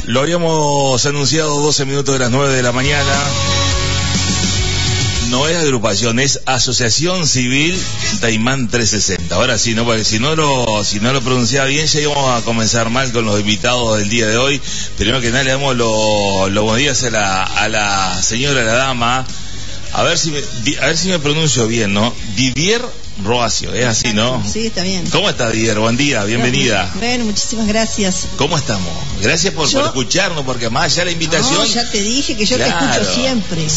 Lo habíamos anunciado 12 minutos de las 9 de la mañana. No es agrupación, es Asociación Civil Daymán 360. Ahora sí, ¿no? Porque si no lo pronunciaba bien, ya íbamos a comenzar mal con los invitados del día de hoy. Primero que nada le damos los buenos días a la señora, a la dama. A ver si me pronuncio bien, ¿no? Didier Roacio, es así, ¿no? Sí, está bien. ¿Cómo está, Didier? Buen día, bienvenida. Bueno, muchísimas gracias. ¿Cómo estamos? Gracias por escucharnos, porque más allá de la invitación... No, ya te dije que yo te escucho siempre.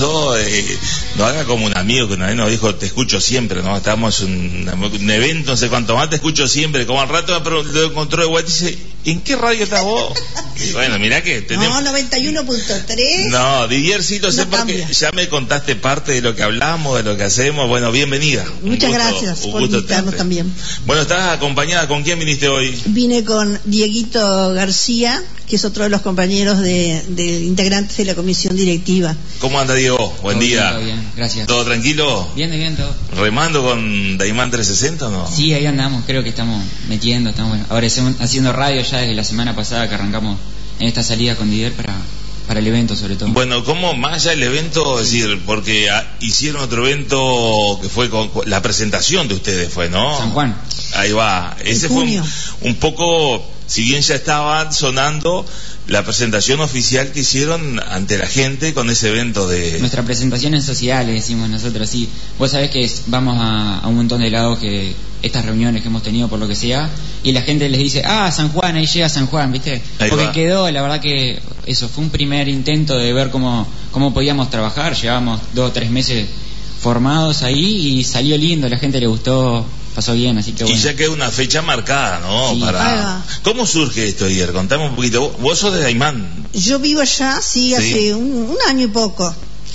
No haga como un amigo que una vez nos dijo, te escucho siempre, ¿no? Estábamos en un evento, no sé cuánto más, te escucho siempre. Como al rato lo encontró de vuelta y dice, ¿en qué radio estás vos? Y bueno, mirá que tenemos... No, 91.3. No, Didiercito, sé porque ya me contaste parte de lo que hablamos, de lo que hacemos. Bueno, bienvenida. Muchas gracias por invitarnos también. Bueno, ¿estás acompañada? ¿Con quién viniste hoy? Vine con Dieguito García, que es otro de los compañeros de integrantes de la comisión directiva. ¿Cómo anda, Diego? Buen día. Todo bien, gracias. ¿Todo tranquilo? Bien, todo. ¿Remando con Daymán 360 o no? Sí, ahí andamos, creo que estamos metiendo, ahora estamos haciendo radio ya desde la semana pasada que arrancamos en esta salida con Didier para el evento, sobre todo. Bueno, ¿cómo más allá del evento? Es decir, porque hicieron otro evento que fue con la presentación de ustedes, fue, ¿no? San Juan. Ahí va. Ese fue un poco, si bien ya estaba sonando la presentación oficial que hicieron ante la gente con ese evento de... Nuestra presentación en sociedad, le decimos nosotros, sí. Vos sabés que vamos a un montón de lados, que estas reuniones que hemos tenido por lo que sea, y la gente les dice, San Juan, ahí llega San Juan, ¿viste? Ahí porque va. Quedó, la verdad que eso fue un primer intento de ver cómo podíamos trabajar. Llevábamos 2 o 3 meses formados ahí y salió lindo, la gente le gustó, pasó bien, así que bueno. Y ya queda una fecha marcada, ¿no? Sí. ¿Cómo surge esto, Didier? Contame un poquito. Vos sos de Daymán. Yo vivo allá, sí, hace un año y poco.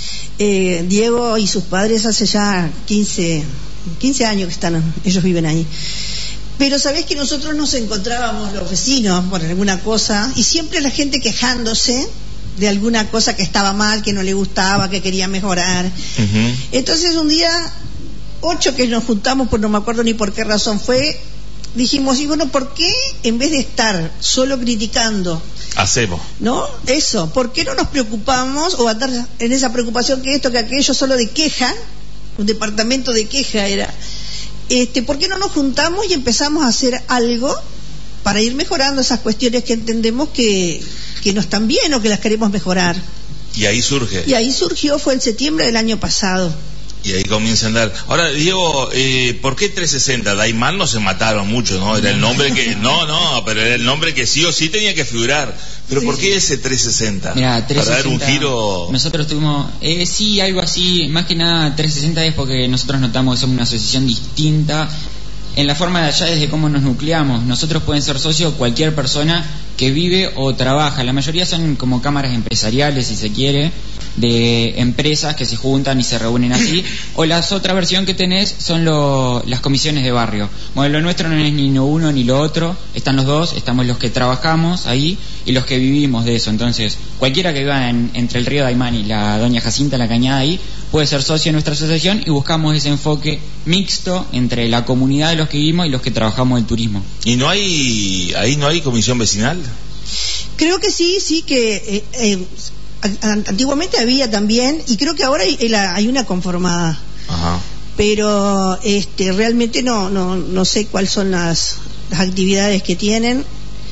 Diego y sus padres hace ya 15 años que ellos viven ahí. Pero sabés que nosotros nos encontrábamos los vecinos por alguna cosa y siempre la gente quejándose de alguna cosa que estaba mal, que no le gustaba, que quería mejorar. Uh-huh. Entonces un día 8 que nos juntamos, pues no me acuerdo ni por qué razón fue, dijimos, y bueno, ¿por qué en vez de estar solo criticando hacemos? ¿No? Eso, ¿por qué no nos preocupamos o andar en esa preocupación que esto, que aquello, solo de queja? Un departamento de queja era. ¿Por qué no nos juntamos y empezamos a hacer algo para ir mejorando esas cuestiones que entendemos que no están bien o que las queremos mejorar? Y ahí surge. Y ahí surgió, fue en septiembre del año pasado. Y ahí comienza a andar. Ahora, Diego, ¿por qué 360? Daymán no se mataron mucho, ¿no? Era el nombre que... No, pero era el nombre que sí o sí tenía que figurar. ¿Pero por qué ese 360? Mirá, 360, para dar un giro... Nosotros tuvimos... sí, algo así. Más que nada 360 es porque nosotros notamos que somos una asociación distinta en la forma de allá, desde cómo nos nucleamos. Nosotros pueden ser socios cualquier persona que vive o trabaja. La mayoría son como cámaras empresariales, si se quiere, de empresas que se juntan y se reúnen así. O la otra versión que tenés son las comisiones de barrio. Bueno, lo nuestro no es ni lo uno ni lo otro, están los dos, estamos los que trabajamos ahí y los que vivimos de eso. Entonces, cualquiera que viva entre el río Daymán y la Doña Jacinta, la cañada ahí, puede ser socio de nuestra asociación y buscamos ese enfoque mixto entre la comunidad de los que vivimos y los que trabajamos del turismo. ¿Y ahí no hay comisión vecinal? Creo que sí, que antiguamente había también, y creo que ahora hay una conformada. Ajá. Pero realmente no sé cuáles son las actividades que tienen.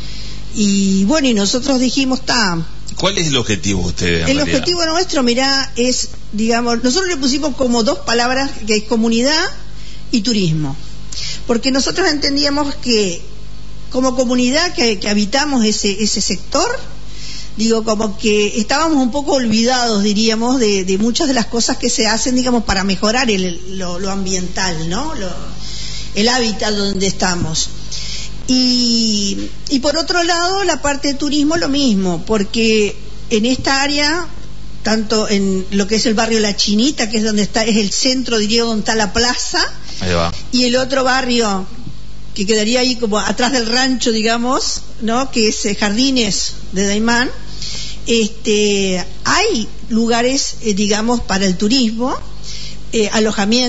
Y bueno, y nosotros dijimos, ¿cuál es el objetivo de ustedes? El objetivo nuestro, mirá, es, digamos, nosotros le pusimos como 2 palabras, que es comunidad y turismo. Porque nosotros entendíamos que como comunidad que habitamos ese sector, digo, como que estábamos un poco olvidados, diríamos, de muchas de las cosas que se hacen, digamos, para mejorar lo ambiental, ¿no? El hábitat donde estamos. Y por otro lado, la parte de turismo lo mismo, porque en esta área, tanto en lo que es el barrio La Chinita, que es donde es el centro, diría, donde está la plaza, ahí va, y el otro barrio que quedaría ahí como atrás del rancho, digamos, ¿no? Que es Jardines de Daymán. Hay lugares, digamos, para el turismo,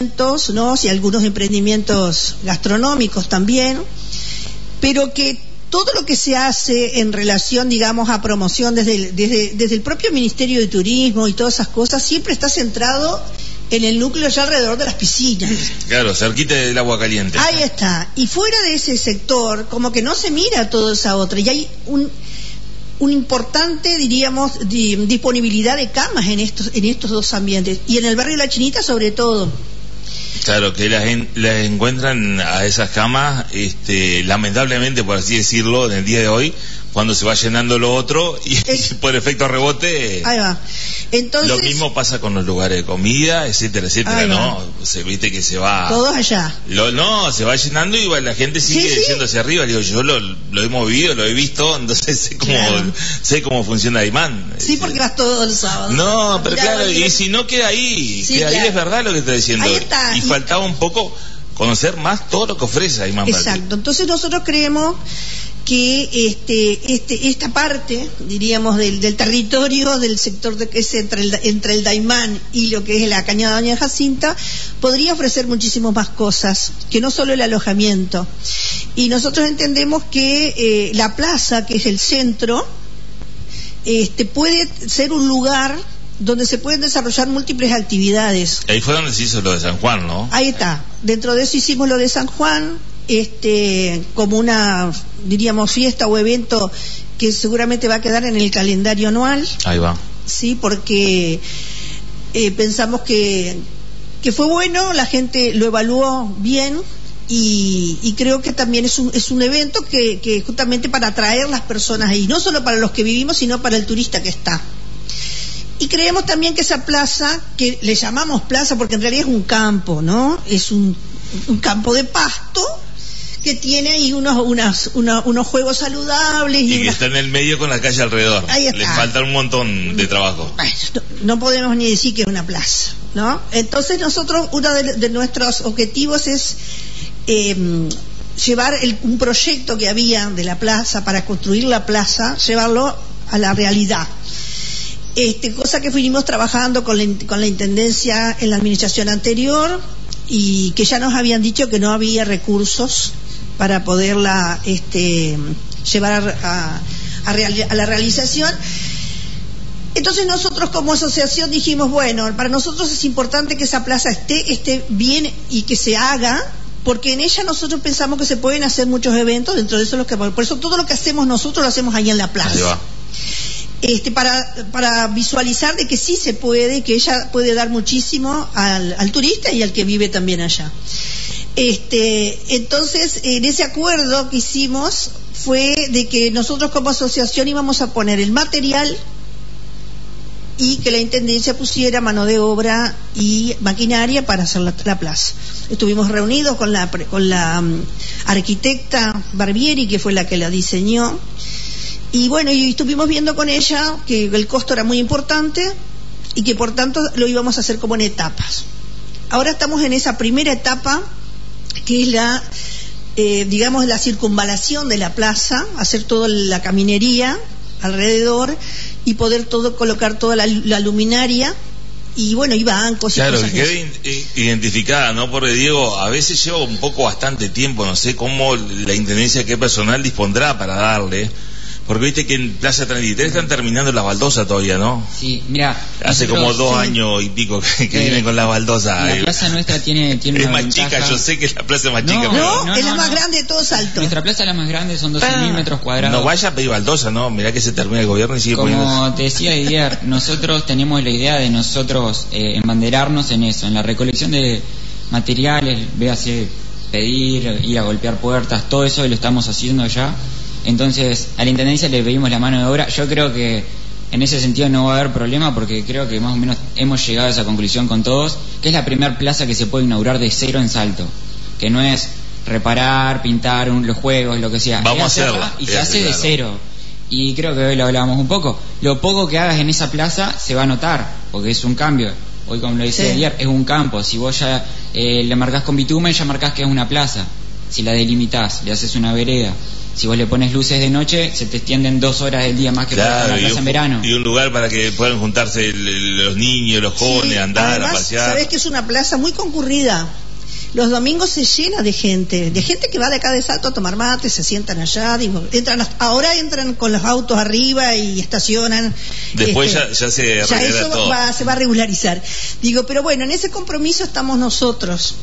alojamientos, ¿no? Y algunos emprendimientos gastronómicos también, pero que todo lo que se hace en relación, digamos, a promoción desde el propio Ministerio de Turismo y todas esas cosas, siempre está centrado en el núcleo allá alrededor de las piscinas. Claro, cerquita del agua caliente. Ahí está. Y fuera de ese sector, como que no se mira toda esa otra. Y hay un importante, diríamos, disponibilidad de camas en estos dos ambientes. Y en el barrio La Chinita, sobre todo. Claro, que las encuentran a esas camas, lamentablemente, por así decirlo, en el día de hoy, cuando se va llenando lo otro y por efecto rebote. Ahí va. Entonces, lo mismo pasa con los lugares de comida, etcétera, etcétera, ¿no? Se viste que se va. Todos allá. Se va llenando y la gente sigue yendo hacia arriba. Digo, yo lo hemos vivido, lo he visto, entonces sé cómo funciona el imán. Sí, porque vas todos los sábados. No, pero claro, y si no queda ahí, ahí, es verdad lo que está diciendo. Ahí está. Y faltaba un poco conocer más todo lo que ofrece Imán Valdí. Exacto. Entonces nosotros creemos que esta parte, diríamos, del territorio del sector que es entre el Daymán y lo que es la Cañada Doña Jacinta, podría ofrecer muchísimas más cosas, que no solo el alojamiento. Y nosotros entendemos que la plaza, que es el centro, puede ser un lugar donde se pueden desarrollar múltiples actividades. Ahí fue donde se hizo lo de San Juan, ¿no? Ahí está. Dentro de eso hicimos lo de San Juan, como una, diríamos, fiesta o evento que seguramente va a quedar en el calendario anual. Ahí va. Sí, porque pensamos que fue bueno, la gente lo evaluó bien y creo que también es un evento que justamente para atraer las personas ahí, no solo para los que vivimos, sino para el turista que está. Y creemos también que esa plaza, que le llamamos plaza porque en realidad es un campo, ¿no? Es un campo de pasto que tiene ahí unos juegos saludables. Y que está en el medio con la calle alrededor. Ahí está. Le falta un montón de trabajo. No podemos ni decir que es una plaza, ¿no? Entonces nosotros, uno de nuestros objetivos es llevar un proyecto que había de la plaza para construir la plaza, llevarlo a la realidad. Cosa que fuimos trabajando con la intendencia en la administración anterior y que ya nos habían dicho que no había recursos para poderla llevar a la realización. Entonces nosotros como asociación dijimos, bueno, para nosotros es importante que esa plaza esté bien y que se haga, porque en ella nosotros pensamos que se pueden hacer muchos eventos, dentro de eso por eso todo lo que hacemos nosotros lo hacemos ahí en la plaza. Para visualizar de que sí se puede, que ella puede dar muchísimo al turista y al que vive también allá. Entonces, en ese acuerdo que hicimos fue de que nosotros como asociación íbamos a poner el material y que la intendencia pusiera mano de obra y maquinaria para hacer la plaza. Estuvimos reunidos con la arquitecta Barbieri, que fue la que la diseñó. Y bueno, y estuvimos viendo con ella que el costo era muy importante y que por tanto lo íbamos a hacer como en etapas. Ahora estamos en esa primera etapa, que es la circunvalación de la plaza, hacer toda la caminería alrededor y poder colocar toda la luminaria y bueno, y bancos. Claro, y cosas. que quede identificada, ¿no? Porque digo, a veces lleva un poco bastante tiempo, no sé cómo la intendencia, qué personal dispondrá para darle. Porque viste que en Plaza 33 están terminando las baldosas todavía, ¿no? Sí, mira. Hace como 2 años y pico que vienen con las baldosas. La plaza nuestra tiene es una más ventaja. chica, yo sé que la plaza es más chica. No, es la más grande de todo Salto. Nuestra plaza es la más grande, son 12.000 metros cuadrados. No vaya a pedir baldosa, ¿no? Mirá que se termina el gobierno y sigue poniendo. Como te decía Didier, nosotros tenemos la idea de embanderarnos en eso, en la recolección de materiales, véase pedir, ir a golpear puertas, todo eso lo estamos haciendo ya. Entonces a la intendencia le pedimos la mano de obra. Yo creo que en ese sentido no va a haber problema, porque creo que más o menos hemos llegado a esa conclusión con todos, que es la primera plaza que se puede inaugurar de cero en Salto, que no es reparar, pintar los juegos, lo que sea. Vamos a hacerlo. Y se hace de cero. Y creo que hoy lo hablábamos un poco. Lo poco que hagas en esa plaza se va a notar, porque es un cambio. Hoy, como lo decía ayer, es un campo. Si vos ya le marcás con bitumen, ya marcás que es una plaza. Si la delimitás, le haces una vereda. Si vos le pones luces de noche, se te extienden 2 horas del día más que para la plaza en verano. Y un lugar para que puedan juntarse los niños, los jóvenes, andar, además, a pasear. Sabés que es una plaza muy concurrida. Los domingos se llena de gente que va de acá de Salto a tomar mate, se sientan allá, digo, ahora entran con los autos arriba y estacionan. Después ya se eso todo. Se va a regularizar. Digo, pero bueno, en ese compromiso estamos nosotros.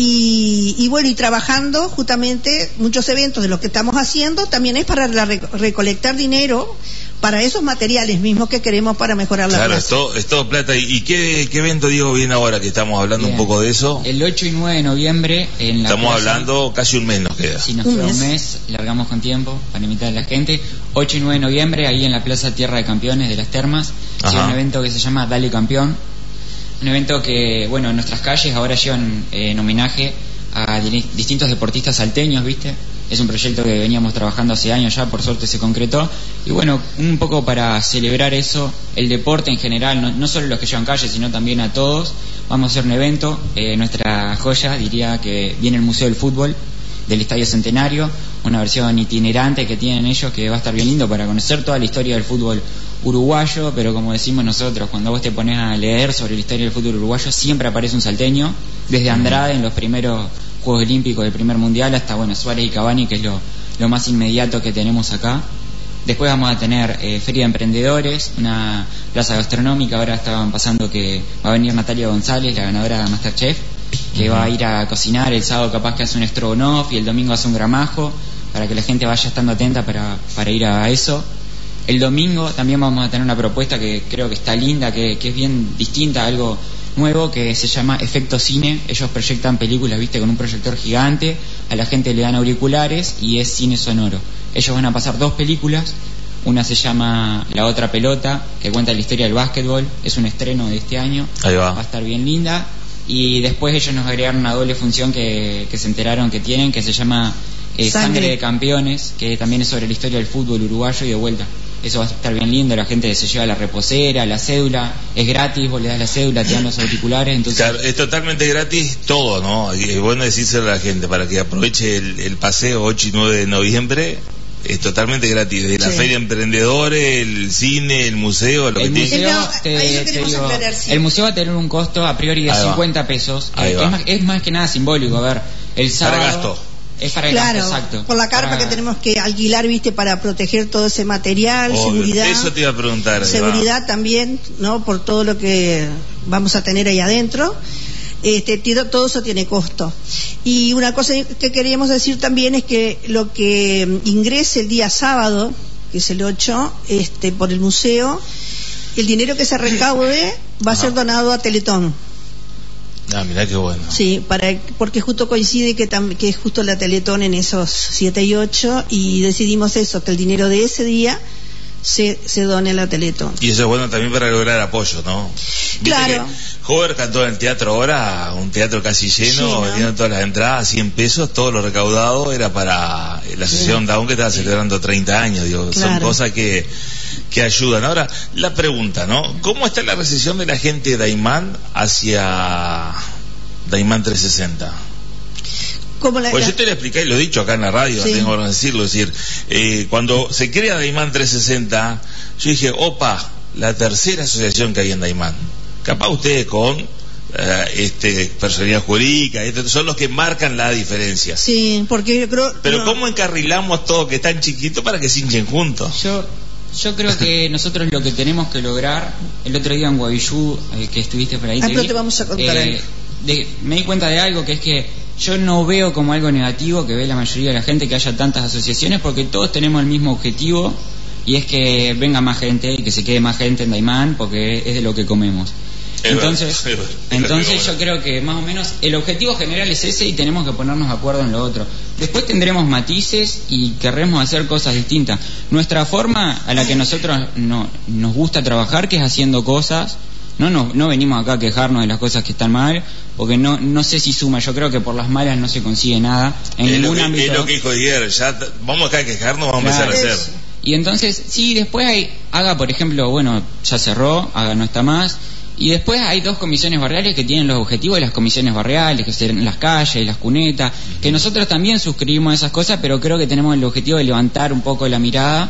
Y bueno, y trabajando justamente muchos eventos de los que estamos haciendo también es para recolectar dinero para esos materiales mismos que queremos para mejorar la plaza. Claro, es todo plata. ¿Y qué evento, Diego, viene ahora que estamos hablando un poco de eso? El 8 y 9 de noviembre en la Estamos plaza, hablando, casi un mes nos queda. Sí, nos queda un mes, largamos con tiempo para invitar a la gente. 8 y 9 de noviembre, ahí en la Plaza Tierra de Campeones de las Termas, hay un evento que se llama Dale Campeón. Un evento que, bueno, en nuestras calles ahora llevan en homenaje a distintos deportistas salteños, ¿viste? Es un proyecto que veníamos trabajando hace años ya, por suerte se concretó. Y bueno, un poco para celebrar eso, el deporte en general, no solo los que llevan calles, sino también a todos. Vamos a hacer un evento, nuestra joya diría que viene el Museo del Fútbol del Estadio Centenario, una versión itinerante que tienen ellos que va a estar bien lindo para conocer toda la historia del fútbol uruguayo, pero como decimos nosotros, cuando vos te pones a leer sobre la historia del fútbol uruguayo siempre aparece un salteño, desde Andrade en los primeros Juegos Olímpicos del primer Mundial hasta Suárez y Cavani, que es lo más inmediato que tenemos acá. Después vamos a tener Feria de Emprendedores, una plaza gastronómica. Ahora estaban pasando que va a venir Natalia González, la ganadora de MasterChef, que va a ir a cocinar. El sábado capaz que hace un estrogonoff y el domingo hace un gramajo, para que la gente vaya estando atenta para ir a eso. El domingo también vamos a tener una propuesta que creo que está linda, que es bien distinta, algo nuevo, que se llama Efecto Cine. Ellos proyectan películas, viste, con un proyector gigante, a la gente le dan auriculares y es cine sonoro. Ellos van a pasar 2 películas, una se llama La Otra Pelota, que cuenta la historia del básquetbol, es un estreno de este año, Ahí va a estar bien linda. Y después ellos nos agregaron una doble función que se enteraron que tienen, que se llama Sangre de Campeones, que también es sobre la historia del fútbol uruguayo y de vuelta. Eso va a estar bien lindo, la gente se lleva la reposera, la cédula, es gratis, vos le das la cédula, te dan los auriculares, entonces... Claro, es totalmente gratis todo, ¿no? Y es bueno decírselo a la gente para que aproveche el paseo 8 y 9 de noviembre. Es totalmente gratis, desde la Feria de Emprendedores, el cine, el museo, lo que tiene. El museo va a tener un costo a priori de 50 pesos, es más que nada simbólico. A ver, el sábado... Para gasto. Es para el gasto, exacto. Por la carpa que tenemos que alquilar, viste, para proteger todo ese material, seguridad. Eso te iba a preguntar. Seguridad también, ¿no? Por todo lo que vamos a tener ahí adentro. Todo eso tiene costo. Y una cosa que queríamos decir también es que lo que ingrese el día sábado, que es el 8, por el museo, el dinero que se recaude va a ser donado a Teletón. Ah, mirá qué bueno. Sí, porque justo coincide que es justo la Teletón en esos 7 y 8 y decidimos eso, que el dinero de ese día se done a la Teletón. Y eso es bueno también para lograr apoyo, ¿no? Claro. Hover cantó en el teatro ahora, un teatro casi lleno, vendieron todas las entradas, 100 pesos, todo lo recaudado era para la asociación Down, que estaba celebrando 30 años, digo, son cosas que ayudan. Ahora, la pregunta, ¿no? ¿Cómo está la recepción de la gente de Daymán hacia Daymán 360? Pues yo te lo expliqué y lo he dicho acá en la radio, tengo que decirlo, es decir, cuando se crea Daymán 360, yo dije, opa, la tercera asociación que hay en Daymán. Capaz ustedes con personalidad jurídica, son los que marcan la diferencia. Sí, porque yo creo... Pero ¿cómo encarrilamos todo que es tan chiquito para que se hinchen juntos? Yo creo que nosotros lo que tenemos que lograr, el otro día en Guavillú, que estuviste por ahí, pero te vamos a contar me di cuenta de algo, que es que yo no veo como algo negativo que ve la mayoría de la gente que haya tantas asociaciones, porque todos tenemos el mismo objetivo, y es que venga más gente y que se quede más gente en Daymán, porque es de lo que comemos. Entonces yo creo que más o menos el objetivo general es ese y tenemos que ponernos de acuerdo en lo otro. Después tendremos matices y querremos hacer cosas distintas. Nuestra forma a la que nosotros nos gusta trabajar, que es haciendo cosas, no venimos acá a quejarnos de las cosas que están mal, porque no sé si suma. Yo creo que por las malas no se consigue nada en ningún ámbito. Es lo que dijo Diego, ya vamos acá a quejarnos, vamos a empezar a hacer. Y entonces, sí, después Haga, por ejemplo, bueno, ya cerró, Haga no está más. Y después hay 2 comisiones barriales que tienen los objetivos de las comisiones barriales, que serán las calles, las cunetas, que nosotros también suscribimos esas cosas, pero creo que tenemos el objetivo de levantar un poco la mirada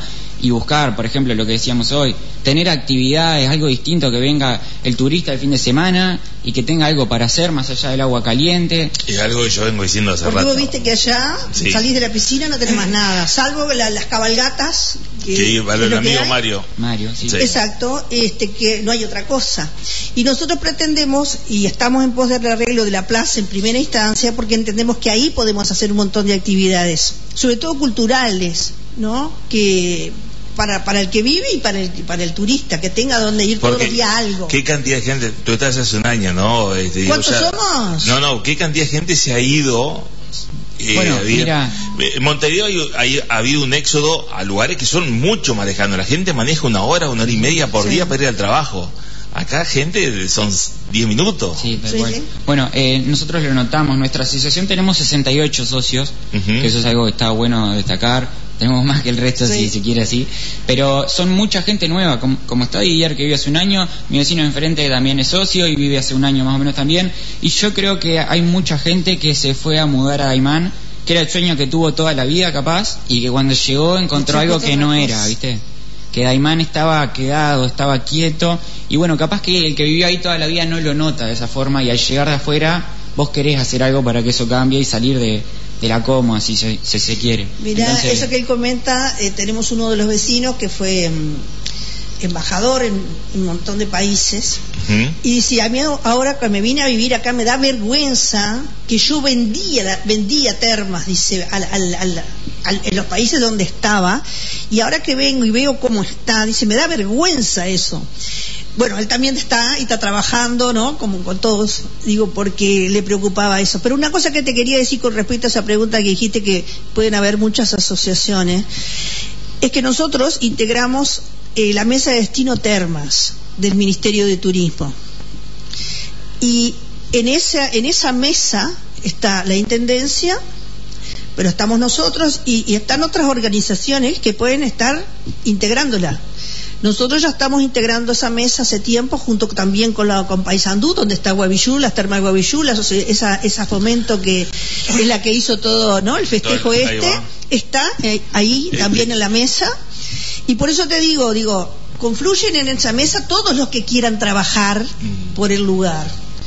y buscar, por ejemplo, lo que decíamos hoy, tener actividades, algo distinto, que venga el turista el fin de semana y que tenga algo para hacer más allá del agua caliente. Es algo que yo vengo diciendo hace rato. Porque vos viste que allá salís de la piscina, no tenés más nada, salvo las cabalgatas. Que para el amigo Mario. Sí. Exacto, que no hay otra cosa. Y nosotros pretendemos, y estamos en pos del arreglo de la plaza en primera instancia, porque entendemos que ahí podemos hacer un montón de actividades, sobre todo culturales, ¿no? Que para el que vive y para el turista, que tenga donde ir todos los días algo. ¿Qué cantidad de gente? Tú estás hace un año, ¿no? ¿Cuántos somos? No, ¿qué cantidad de gente se ha ido? Bueno, mira, en Montevideo ha habido un éxodo a lugares que son mucho más lejanos. La gente maneja 1 hora, 1 hora y media por día para ir al trabajo. Acá, gente, son 10 minutos. Sí. Bueno, nosotros lo notamos. Nuestra asociación tenemos 68 socios, que eso es algo que está bueno destacar. Tenemos más que el resto, si se quiere así. Pero son mucha gente nueva, como está Guillermo, que vive hace un año. Mi vecino enfrente también es socio y vive hace un año más o menos también. Y yo creo que hay mucha gente que se fue a mudar a Daymán, que era el sueño que tuvo toda la vida capaz, y que cuando llegó encontró algo que no era, ¿viste? Que Daymán estaba quedado, estaba quieto, y bueno, capaz que el que vivió ahí toda la vida no lo nota de esa forma, y al llegar de afuera vos querés hacer algo para que eso cambie y salir de la coma, si se quiere. Mirá, entonces, eso que él comenta, tenemos uno de los vecinos que fue embajador en un montón de países, y dice, a mí ahora que me vine a vivir acá me da vergüenza que yo vendía termas, dice, en los países donde estaba, y ahora que vengo y veo cómo está, dice, me da vergüenza eso. Bueno, él también está trabajando, ¿no? Como con todos, digo, porque le preocupaba eso. Pero una cosa que te quería decir con respecto a esa pregunta que dijiste, que pueden haber muchas asociaciones, es que nosotros integramos la mesa de destino Termas del Ministerio de Turismo. Y en esa mesa está la Intendencia, pero estamos nosotros y están otras organizaciones que pueden estar integrándola. Nosotros ya estamos integrando esa mesa hace tiempo, junto también con Paysandú, donde está Guavillú, las termas de Guavillú, esa Fomento que es la que hizo todo, ¿no? El festejo está ahí también en la mesa. Y por eso te digo, confluyen en esa mesa todos los que quieran trabajar por el lugar.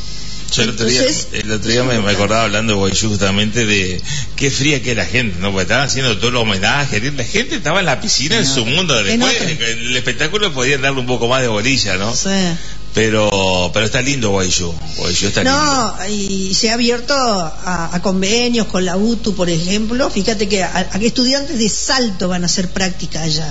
Yo el otro día me acordaba, hablando de Guayú, justamente de qué fría que es la gente, ¿no? Porque estaban haciendo todos los homenajes, la gente estaba en la piscina en su mundo. Después el espectáculo podían darle un poco más de bolilla, ¿no? Sí. Pero está lindo Guayú está lindo. No, y se ha abierto a convenios con la UTU, por ejemplo. Fíjate que aquí estudiantes de Salto van a hacer práctica allá.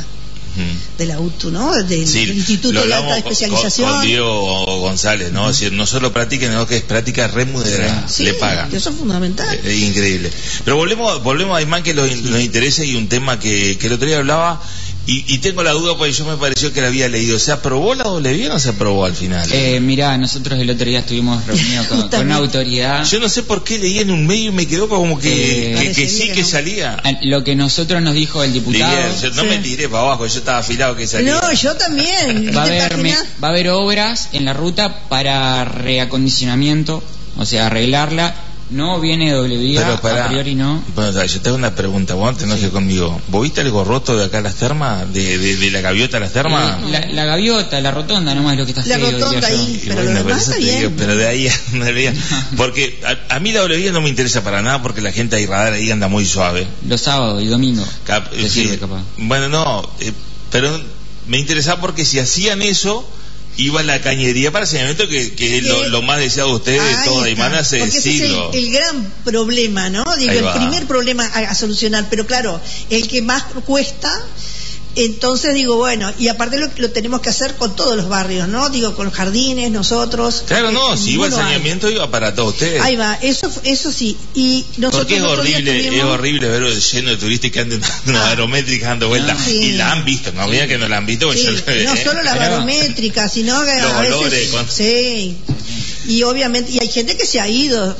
De la UTU, ¿no? Del Instituto de Alta Especialización. Con Diego González, ¿no? Es decir, no solo práctica, sino que es práctica remunerada, le pagan. Eso es fundamental. Es increíble. Pero volvemos a Daymán, que nos interesa, y un tema que el otro día hablaba, y tengo la duda porque yo me pareció que la había leído. ¿Se aprobó la doble o no se aprobó al final? Mirá, nosotros el otro día estuvimos reunidos con una autoridad. Yo no sé por qué leí en un medio y me quedó como que sí que salía. Lo que nosotros nos dijo el diputado. No me tiré para abajo, yo estaba afilado que salía. No, yo también. Va a haber obras en la ruta para reacondicionamiento, o sea, arreglarla. No viene doble vía, a priori no. Bueno, yo te hago una pregunta, vos no te enojes conmigo. ¿Vos viste algo roto de acá a las termas? ¿De la gaviota a las termas? La gaviota, la rotonda nomás es lo que está feo. La rotonda ahí, pero lo demás está bien. Pero de ahí no veía. Porque a mí la doble vía no me interesa para nada, porque la gente ahí radar ahí anda muy suave. Los sábados y domingos. Sí. Bueno, no, pero me interesaba porque si hacían eso, iba a la cañería para saneamiento, que es lo más deseado de ustedes de toda Daymán hace siglos. Ese es el gran problema, ¿no? Digo, el primer problema a solucionar, pero claro, el que más cuesta. Entonces digo, bueno, y aparte lo tenemos que hacer con todos los barrios, ¿no? Digo, con jardines, nosotros. Claro, no, si iba el saneamiento, iba para todos ustedes. Ahí va, eso sí. Y nosotros. Porque es horrible ver lleno de turistas que andan barométricas dando vueltas. Y la han visto, no había que no la han visto. Sí, no solo las barométricas, sino que los a veces. olores. Sí. Y obviamente, y hay gente que se ha ido,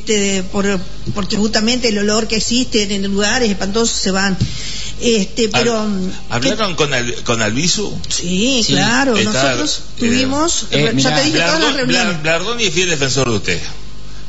porque justamente el olor que existe en lugares espantosos se van. Pero ¿hablaron con Albizu? Sí, claro, nosotros tuvimos, ya te dije todas las reuniones. Blardoni es fiel defensor de usted.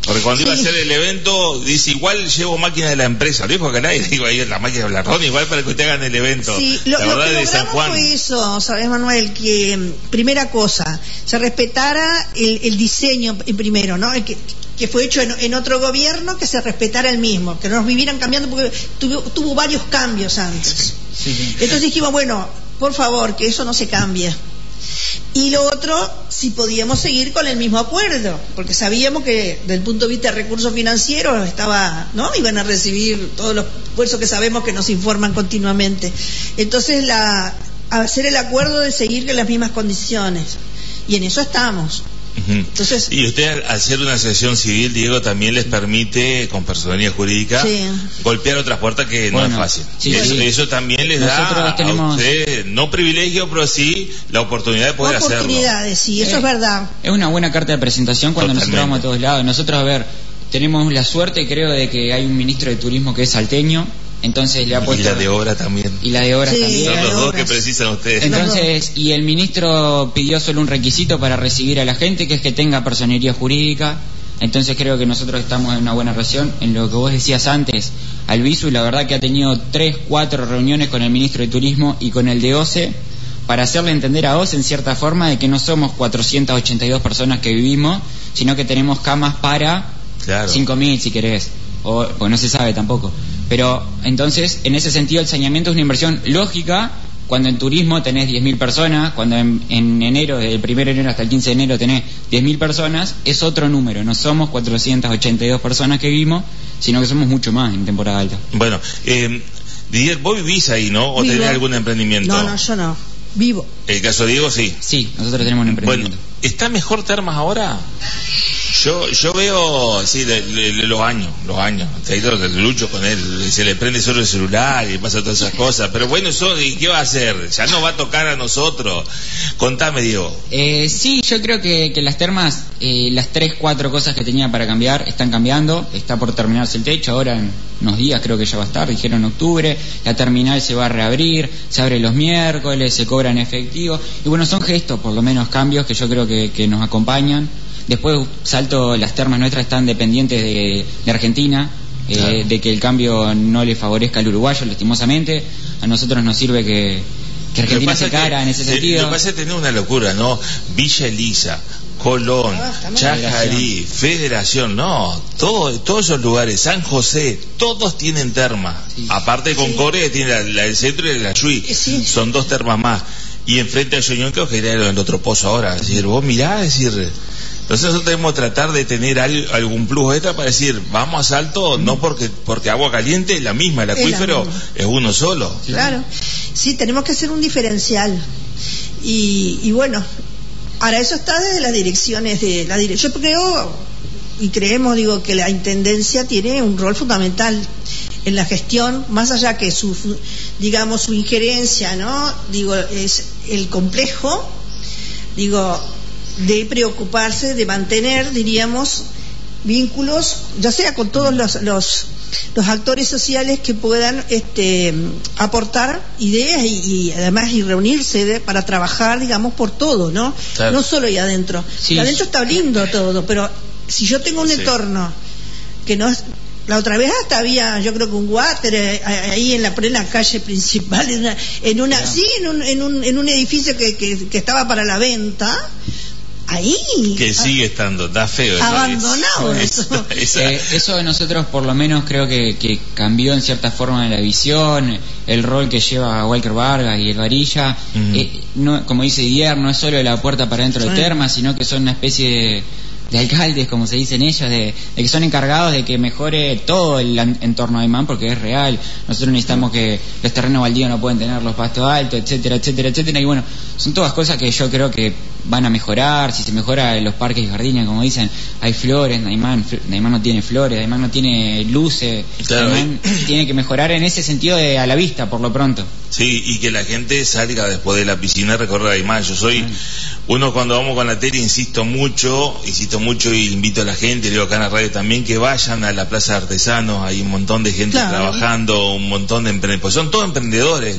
Porque cuando iba a hacer el evento, dice, igual llevo máquina de la empresa. Lo dijo Canay, digo, ahí la máquina de Blarrón, igual para que ustedes hagan el evento. Sí, la lo verdad que de San Juan. fue eso, ¿sabes, Manuel? Que, primera cosa, se respetara el diseño primero, ¿no? Que fue hecho en otro gobierno, que se respetara el mismo, que no nos vivieran cambiando, porque tuvo varios cambios antes. Sí. Entonces dijimos, bueno, por favor, que eso no se cambie. Y lo otro, si podíamos seguir con el mismo acuerdo, porque sabíamos que desde el punto de vista de recursos financieros iban a recibir todos los esfuerzos que sabemos que nos informan continuamente. Entonces hacer el acuerdo de seguir con las mismas condiciones, y en eso estamos. Entonces, y usted, al ser una asociación civil, Diego, también les permite, con personería jurídica, golpear otras puertas que no es fácil. Eso también les da a usted, no privilegio, pero sí la oportunidad de poder hacerlo. Oportunidades, sí, eso es verdad. Es una buena carta de presentación cuando nosotros vamos a todos lados. Nosotros, tenemos la suerte, creo, de que hay un ministro de turismo que es salteño. Entonces le ha puesto... Y la de obra también. Y la de obra también. Son los dos que precisan ustedes. Entonces, y el ministro pidió solo un requisito para recibir a la gente, que es que tenga personería jurídica. Entonces creo que nosotros estamos en una buena relación. En lo que vos decías antes, Albizu, la verdad que ha tenido 3-4 reuniones con el ministro de Turismo y con el de OCE, para hacerle entender a OCE, en cierta forma, de que no somos 482 personas que vivimos, sino que tenemos camas para 5.000, si querés. Pues no se sabe tampoco. Pero entonces, en ese sentido, el saneamiento es una inversión lógica. Cuando en turismo tenés 10.000 personas, cuando en enero, desde el 1 de enero hasta el 15 de enero tenés 10.000 personas, es otro número. No somos 482 personas que vivimos, sino que somos mucho más en temporada alta. Bueno, Didier, vos vivís ahí, ¿no? ¿O tenés algún emprendimiento? No, yo no. Vivo. ¿El caso de Diego, sí? Sí, nosotros tenemos un emprendimiento. Bueno, ¿está mejor Termas ahora? Yo veo, sí, los años, lucho con él, se le prende solo el celular y pasa todas esas cosas, pero bueno, ¿y qué va a hacer? Ya no va a tocar a nosotros. Contame, Diego. Sí, yo creo que las termas, las 3-4 cosas que tenía para cambiar, están cambiando. Está por terminarse el techo, ahora en unos días creo que ya va a estar, dijeron en octubre. La terminal se va a reabrir, se abre los miércoles, se cobra en efectivo, y bueno, son gestos, por lo menos cambios que yo creo que nos acompañan. Después, Salto, las termas nuestras están dependientes de Argentina, de que el cambio no le favorezca al uruguayo, lastimosamente. A nosotros nos sirve que Argentina se cara en ese sentido. Lo que pasa es tener una locura, ¿no? Villa Elisa, Colón, Chajarí, Federación, todos esos lugares, San José, todos tienen termas. Sí. Aparte de Concordia, que tiene la del centro y la Yui, son 2 termas más. Y enfrente a Soñón, creo que era el otro pozo ahora. Es decir, vos mirá, entonces nosotros debemos tratar de tener algún plus extra para decir, vamos a Salto, no porque agua caliente es la misma, el acuífero es uno solo. Claro, sí, tenemos que hacer un diferencial. Y bueno, ahora eso está desde las direcciones de la dirección. Yo creo y creemos, que la Intendencia tiene un rol fundamental en la gestión, más allá que su injerencia, ¿no? Es el complejo, de preocuparse, de mantener, vínculos, ya sea con todos los actores sociales que puedan aportar ideas y además reunirse para trabajar, por todo, ¿no? Claro. No solo ahí adentro. Sí. Adentro está lindo todo, pero si yo tengo un entorno que no es... La otra vez hasta había, yo creo que un water ahí en la plena calle principal, en un edificio que estaba para la venta. Ahí que sigue estando, está feo, abandonado. Eso de nosotros por lo menos creo que cambió en cierta forma la visión, el rol que lleva Walker Vargas y el Varilla. No, como dice Didier, no es solo la puerta para dentro de termas, sino que son una especie de alcaldes, como se dicen ellos, de que son encargados de que mejore todo el entorno de Aymán, porque es real. Nosotros necesitamos que los terrenos baldíos no pueden tener los pastos altos, etcétera, etcétera, etcétera. Y bueno, son todas cosas que yo creo que van a mejorar. Si se mejora los parques y jardines, como dicen, hay flores, Aymán no tiene flores, Aymán no tiene luces, claro. Aymán tiene que mejorar en ese sentido a la vista, por lo pronto. Sí, y que la gente salga después de la piscina a recorrer Aymán. Yo soy uno, cuando vamos con la tele, insisto mucho y invito a la gente, digo acá en la radio también, que vayan a la Plaza de Artesanos. Hay un montón de gente trabajando, un montón de emprendedores, pues son todos emprendedores,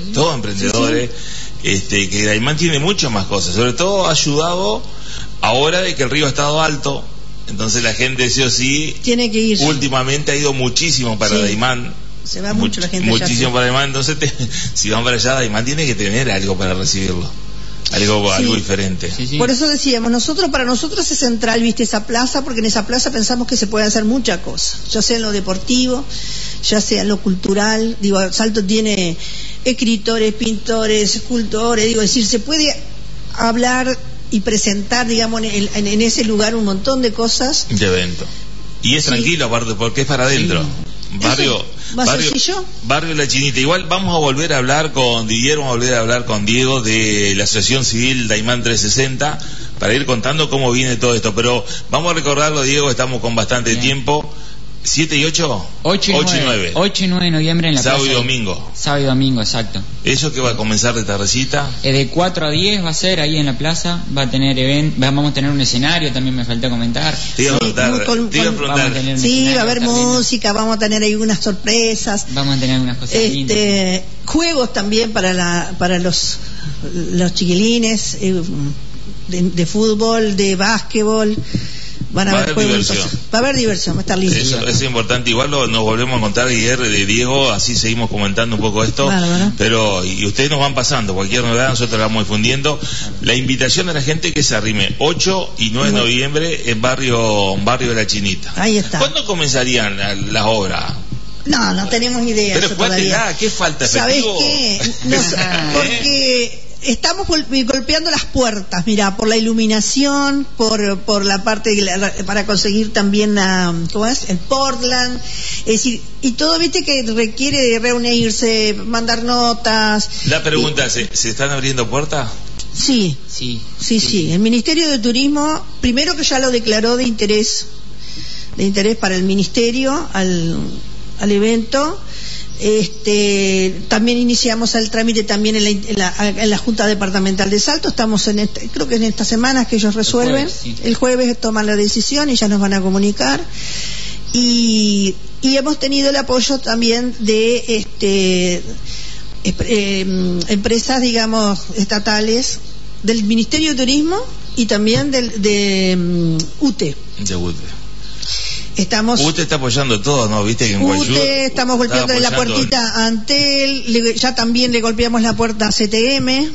sí. Que Aymán tiene muchas más cosas, sobre todo ayudado ahora de que el río ha estado alto, entonces la gente sí o sí tiene que ir. Últimamente ha ido muchísimo para Daymán. Se va mucho la gente muchísimo allá, para Daymán, entonces si van para allá, Daymán tiene que tener algo para recibirlo. Algo diferente. Sí. Por eso decíamos, para nosotros es central, viste, esa plaza, porque en esa plaza pensamos que se puede hacer muchas cosas, ya sea en lo deportivo, ya sea en lo cultural. Digo, Salto tiene escritores, pintores, escultores, es decir, se puede hablar y presentar, digamos, en ese lugar un montón de cosas. De evento. Y es tranquilo, aparte, porque es para adentro. Barrio La Chinita. Igual vamos a volver a hablar con Didier, vamos a volver a hablar con Diego de la Asociación Civil Daymán 360 para ir contando cómo viene todo esto. Pero vamos a recordarlo, Diego, estamos con bastante tiempo. 7 y 8? 8 y 9. 8 y 9 de noviembre en la sábado plaza. Y domingo. Sábado y domingo, exacto. ¿Eso que va a comenzar de tardecita? De 4 a 10 va a ser ahí en la plaza. Va a tener vamos a tener un escenario, también me falta comentar. Te iba a preguntar. Sí, va a haber música, vamos a tener ahí unas sorpresas. Vamos a tener algunas cosas lindas. Juegos también para los chiquilines, de fútbol, de básquetbol. Van a haber diversión. Va a haber diversión, va a estar lindo. Eso es importante. Igual nos volvemos a contar ayer de Diego, así seguimos comentando un poco esto. Claro. Pero, y ustedes nos van pasando, cualquier novedad nosotros la vamos difundiendo. La invitación a la gente que se arrime 8 y 9 de noviembre en barrio de La Chinita. Ahí está. ¿Cuándo comenzarían las obras? No tenemos idea. Pero cuéntenla, ¿qué falta? ¿Efectivo? ¿Sabés qué? Porque estamos golpeando las puertas, mira, por la iluminación, por la parte para conseguir también el Portland, es decir, y todo, viste, que requiere de reunirse, mandar notas. La pregunta, ¿se están abriendo puertas? Sí. El Ministerio de Turismo, primero que ya lo declaró de interés para el Ministerio al evento. También iniciamos el trámite también en la Junta Departamental de Salto. Estamos creo que en estas semanas que ellos resuelven. El jueves toman la decisión y ya nos van a comunicar. Y hemos tenido el apoyo también de empresas, digamos, estatales, del Ministerio de Turismo y también de UTE. De UTE. UTE está apoyando todo, ¿no? Viste que en UTE estamos golpeando la puertita a Antel, ya también le golpeamos la puerta a CTM.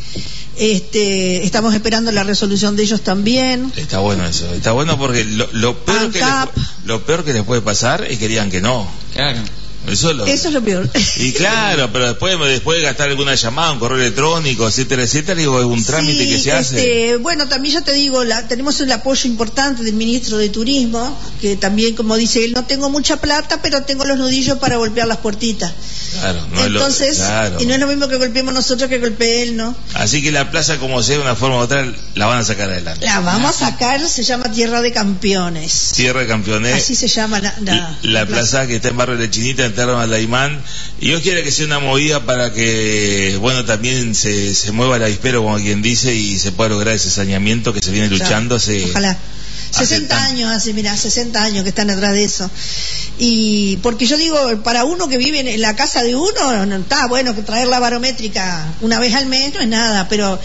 Estamos esperando la resolución de ellos también. Está bueno eso, está bueno porque lo peor que les puede pasar es que digan que no. Claro. Eso es lo peor. Y claro, pero después de gastar alguna llamada, un correo electrónico, etcétera, digo, es un trámite que se hace. Bueno, también ya te digo, tenemos el apoyo importante del ministro de Turismo, que también, como dice él, no tengo mucha plata, pero tengo los nudillos para golpear las puertitas. Claro, entonces, y no es lo mismo que golpeemos nosotros que golpee él, ¿no? Así que la plaza, como sea, de una forma u otra, la van a sacar adelante. La vamos a sacar, se llama Tierra de Campeones. Tierra de Campeones. Así se llama la plaza que está en barrio de La Chinita, en Terra Daymán. Y yo quiero que sea una movida para que, bueno, también se mueva el avispero, como quien dice, y se pueda lograr ese saneamiento que se viene luchando. Ojalá. 60 años que están atrás de eso. Y porque yo digo, para uno que vive en la casa de uno, no está bueno que traer la barométrica una vez al mes no es nada, pero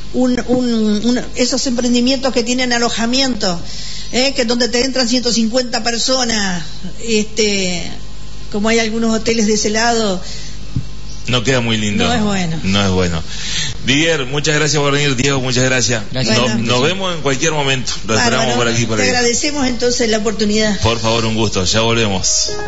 esos emprendimientos que tienen alojamiento, que donde te entran 150 personas, como hay algunos hoteles de ese lado, no queda muy lindo. No es bueno. Didier, muchas gracias por venir. Diego, muchas gracias. Nos vemos en cualquier momento. Lo esperamos por aquí. Te agradecemos entonces la oportunidad. Por favor, un gusto. Ya volvemos.